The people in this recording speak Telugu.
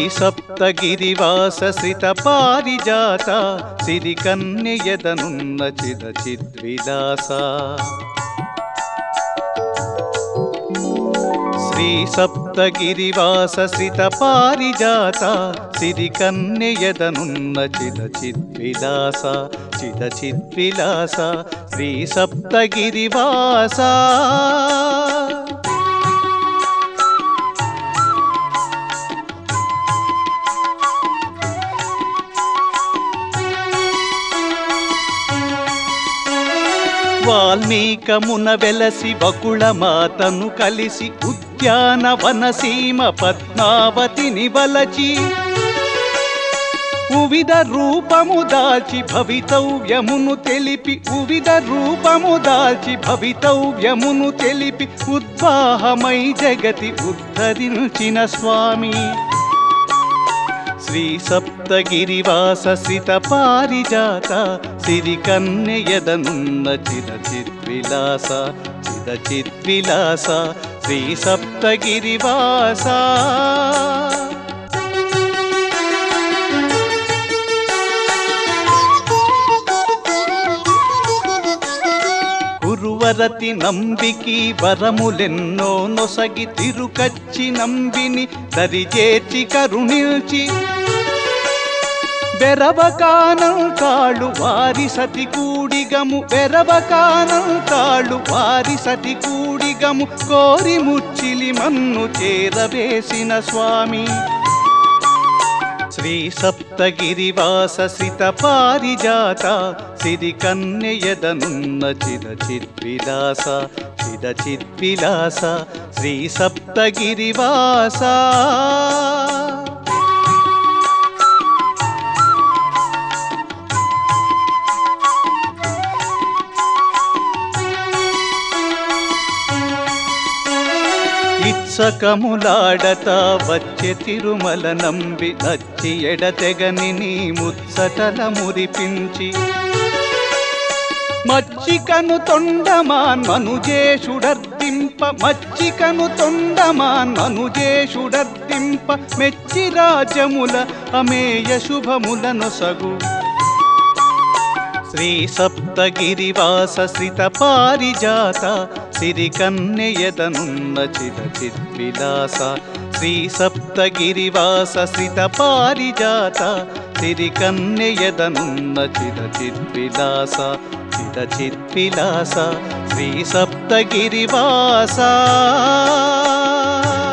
సప్తగిరివాస శ్రిత పారిజాత సిరికన్యయదనున్న చిదచిద్విలాస శ్రీ సప్తగిరివాస శ్రిత పారిజాత సిరికన్యయదనున్న చిదచిద్విలాస చిదచిద్విలాస శ్రీ సప్తగిరివాస వాల్మీకమున వెలసి బకుళమాతను కలిసి ఉద్యానవనసీమ పద్మావతిని వలచి ఉవిధ రూపము దాల్చి భవితవ్యమును తెలిపి ఉవిధ రూపము దాల్చి భవితవ్యమును తెలిపి ఉద్వాహమై జగతి ఉద్ధరించిన స్వామి శ్రీ సప్తగిరివాస శ్రిత పారిజాత సిరికన్యయదనున్న చిదచిద్విలాస చిదచిద్విలాస శ్రీ సప్తగిరివాస కురువరతి నంబికి వరములెన్నో నొసగి తిరుకచ్చి నంబిని దరిచేర్చి కరుణిల్చి బెరవకానంతాళు వారి సతి కూడిగము బెరవకానంతాళు వారి సతి కూడిగము కోరి ముచ్చిలి మన్ను చేరవేసిన స్వామి శ్రీ సప్తగిరివాస శ్రిత పారిజాత సిరికన్యయదనున్న చిదచిద్విలాస చిదచిద్విలాస శ్రీ సప్తగిరివాస ఇత్సకములాడత వచ్చె తిరుమల నంబి నచ్చి ఎడతెగని నీ ముత్సటల మురిపించి మచ్చికను తొండమాన్ మనుజేషుడర్దింప మచ్చికను తొండమాన్ మనుజేషుడర్దింప మెచ్చి రాజముల అమేయ శుభముల నొసగు శ్రీ సప్తగిరివాస శ్రిత పారిజాత సిరికన్యయదనున్న చిదచిద్విలాస శ్రీ సప్తగిరివాస శ్రిత పారిజాత సిరికన్యయదనున్న చిదచిద్విలాస చిదచిద్విలాస శ్రీ సప్తగిరివాస